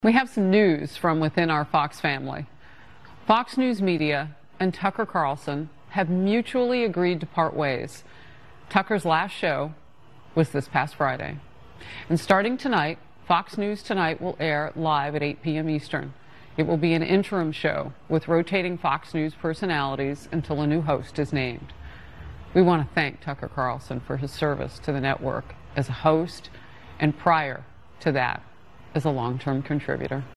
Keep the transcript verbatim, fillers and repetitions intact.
We have some news from within our Fox family. Fox News Media and Tucker Carlson have mutually agreed to part ways. Tucker's last show was this past Friday. And starting tonight, Fox News Tonight will air live at eight p m Eastern. It will be an interim show with rotating Fox News personalities until a new host is named. We want to thank Tucker Carlson for his service to the network as a host and prior to that as a long-term contributor.